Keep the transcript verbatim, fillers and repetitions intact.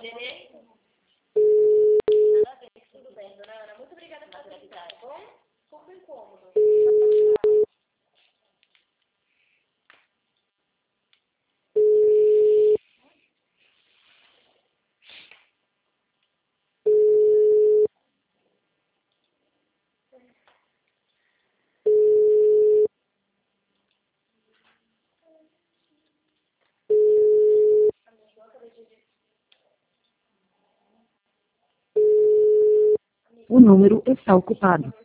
Nenê? Nada a ver, tudo bem, dona Ana. Muito obrigada pela atenção, tá bom? Pouco incômodo. O número está ocupado.